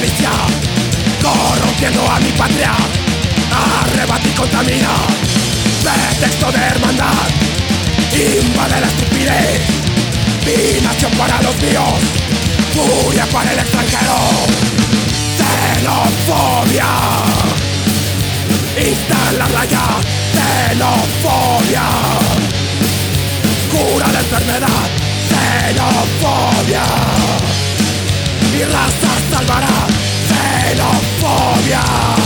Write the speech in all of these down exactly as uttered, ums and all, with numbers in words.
policía, corrompiendo a mi patria, arrebata y contamina. Pretexto de hermandad, invade la estupidez. Mi nación para los míos, furia para el extranjero. Xenofobia, instalarla ya. Xenofobia, cura la enfermedad. Xenofobia, mi raza salvará. Xenofobia.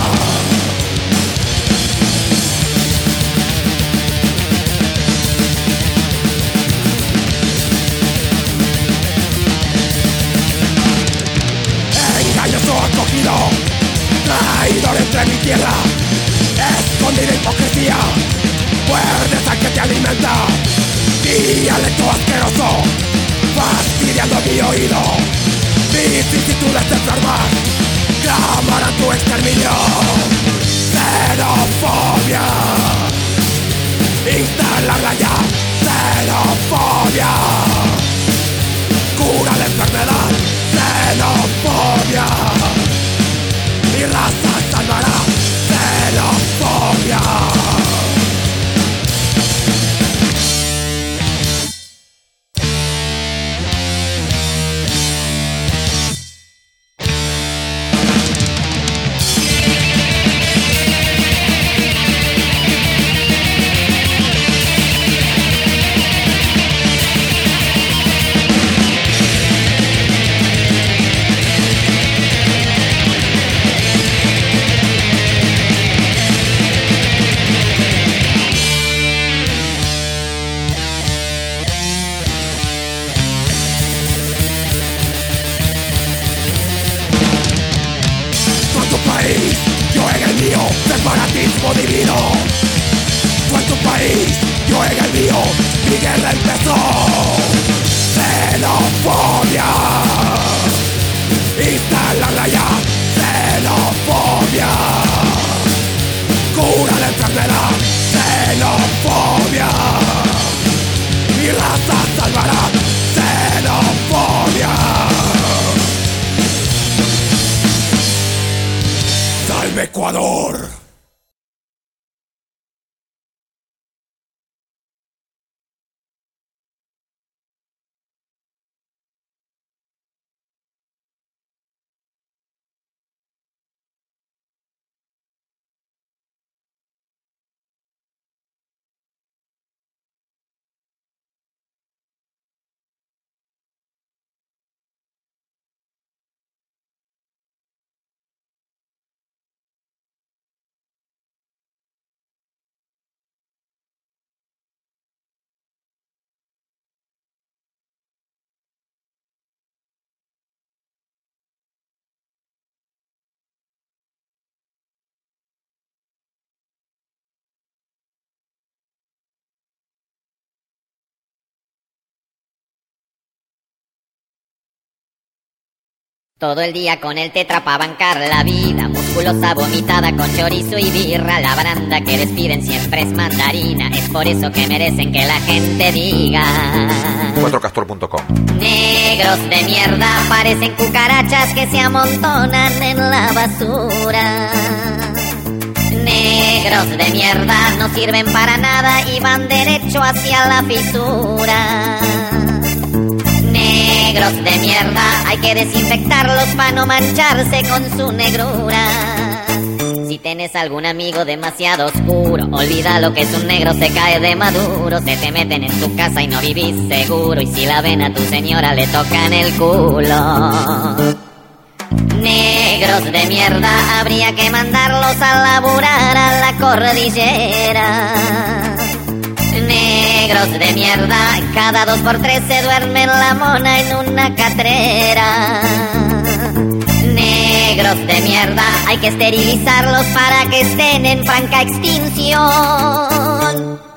Engañoso acogido, traidor entre mi tierra, escondida hipocresía, fuerza que te alimenta, dialecto asqueroso, fastidiando mi oído. Vicisitudes enfermas clamarán tu exterminio. Xenofobia, instalarla ya. Xenofobia, cura la enfermedad. Xenofobia, mi raza salvará. Xenofobia. Yo en el mío, separatismo divino. Tú en tu país, yo en el mío, mi guerra empezó. Xenofobia, instalarla ya. Xenofobia, cura la enfermedad. Xenofobia, mi raza salvará. Xenofobia. ¡Salve Ecuador! Todo el día con el tetra pa' bancar la vida, musculosa vomitada con chorizo y birra. La baranda que despiden siempre es mandarina, es por eso que merecen que la gente diga cuatro castor punto com. Negros de mierda parecen cucarachas que se amontonan en la basura. Negros de mierda no sirven para nada y van derecho hacia la fisura. Negros de mierda, hay que desinfectarlos para no mancharse con su negrura. Si tenés algún amigo demasiado oscuro, olvida lo que es un negro, se cae de maduro. Se te meten en tu casa y no vivís seguro, y si la ven a tu señora le tocan el culo. Negros de mierda, habría que mandarlos a laburar a la cordillera. Negros de mierda, cada dos por tres se duerme la mona en una catrera. Negros de mierda, hay que esterilizarlos para que estén en franca extinción.